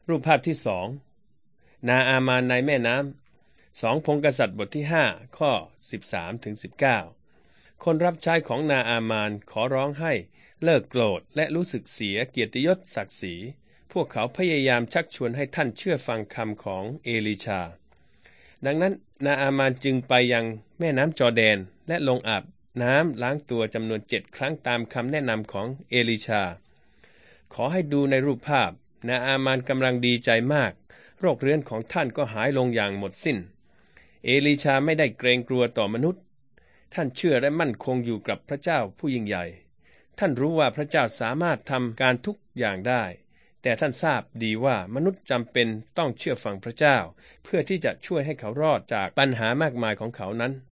รูปภาพที่2นาอามานในแม่น้ำ2พงศ์กษัตริย์บทที่5ข้อ13ถึง19คนรับใช้ของนาอามานขอร้องให้เลิกโกรธและรู้สึกเสียเกียรติยศศักดิ์ศรีพวกเขาพยายามชักชวนให้ท่านเชื่อฟังคำของเอลีชาดังนั้นนาอามานจึงไปยังแม่น้ำจอร์แดนและลงอาบน้ำล้างตัวจำนวน7 ครั้งตามคำแนะนำของเอลีชาขอให้ดูในรูปภาพนาอามานกำลังดีใจมากโรคเรื้อนของท่านก็หายลงอย่างหมดสิ้นเอลีชาไม่ได้เกรงกลัวต่อมนุษย์ท่านเชื่อและมั่นคงอยู่กับพระเจ้าผู้ยิ่งใหญ่ท่านรู้ว่าพระเจ้าสามารถทำการทุกอย่างได้แต่ท่านทราบดีว่ามนุษย์จำเป็นต้องเชื่อฟังพระเจ้าเพื่อที่จะช่วยให้เขารอดจากปัญหามากมายของเขานั้น